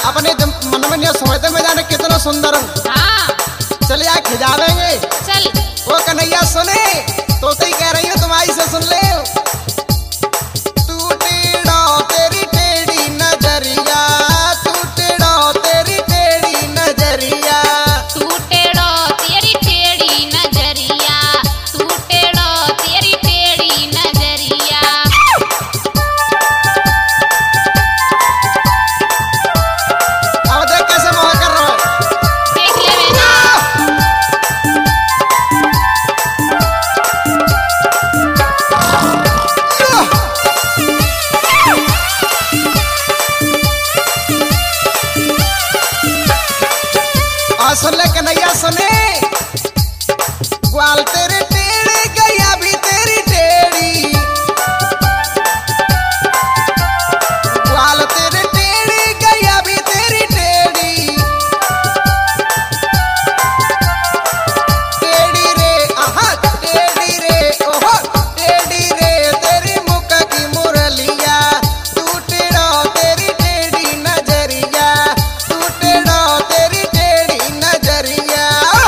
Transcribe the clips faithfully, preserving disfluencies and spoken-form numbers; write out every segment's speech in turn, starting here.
अपने मन में नहीं सोचते मैं जाने कितना सुंदर हूँ। हाँ चल यार खिजावेंगे। चल वो कन्हैया सुने तो ही कह रही हूँ तुम्हारी से सुन ले। तू टेढ़ा तेरी टेढ़ी नजरिया, तू टेढ़ा तेरी टेढ़ी नजरिया, तू टेढ़ो तेरी टेढ़ी नजरिया, तू टेढ़ो तेरी टेढ़ी नजरिया। अब देख कैसे मोह कर रहा है। देख ले बेटा। आ सुन ले कन्हैया सुने, ग्वाल तेरे टेढ़े गैया भी तेरी टेढ़ी, ग्वाल तेरे टेढ़े गैया भी तेरी टेढ़ी, टेढ़ी रे आहा टेढ़ी रे ओहो टेढ़ी रे तेरी मुख की मुरलिया, तू टेढ़ा तेरी टेढ़ी नजरिया, तू टेढ़ा तेरी टेढ़ी नजरिया।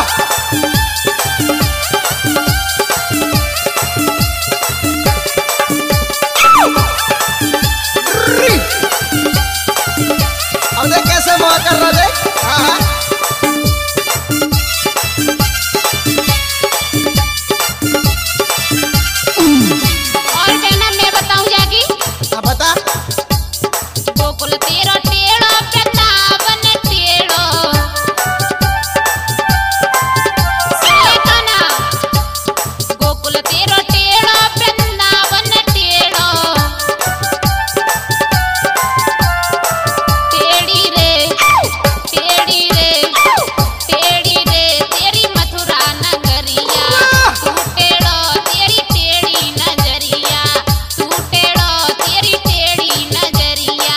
अब देख कैसे मोह कर रहा है। हाँ और कहना मैं बताऊं जाके, अब बता। गोकुल तेरो टेढ़ो वृंदावन टेढ़ो। सुन ले कान्हा, गोकुल तेरो टेढ़ो वृंदावन टेढ़ो। टेढ़ी रे टेढ़ी रे टेढ़ी रे तेरी मथुरा नगरिया, तू टेढ़ो तेरी टेढ़ी नजरिया, तू टेढ़ो तेरी टेढ़ी नजरिया।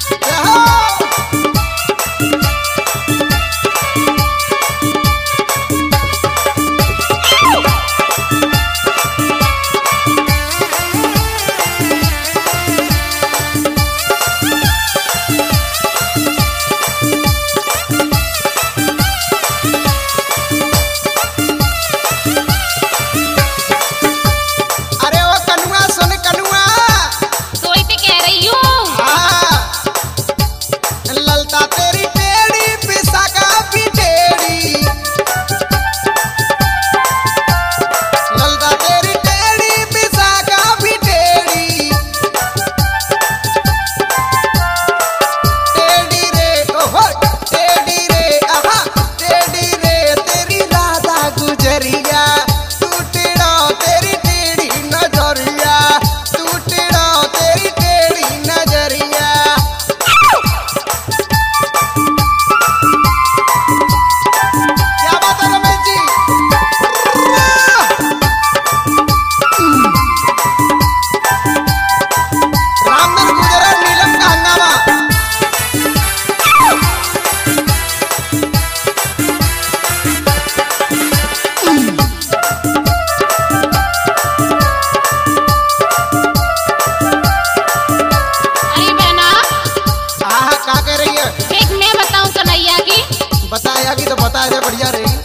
अरे ओ कनुआ सुन कनुआ। तो ही तो कह रही हूँ। हाँ ललता तेरी टेढ़ी विशाखा भी टेढ़ी, ललता तेरी टेढ़ी विशाखा भी टेढ़ी, टेढ़ी रे ओहो टेढ़ी रे आहा टेढ़ी रे तेरी राधा गुजरिया, तू टेढ़ा तेरी टेढ़ी नजरिया, तू टेढ़ा तेरी टेढ़ी नजरिया। क्या बात है रमेश जी। रामधन गुजरा नीलम का हंगामा। अरे बहना, आहा क्या कह रही है। एक मैं बताऊं कन्हैया की। बताया कि तो बताया दे बढ़िया रही।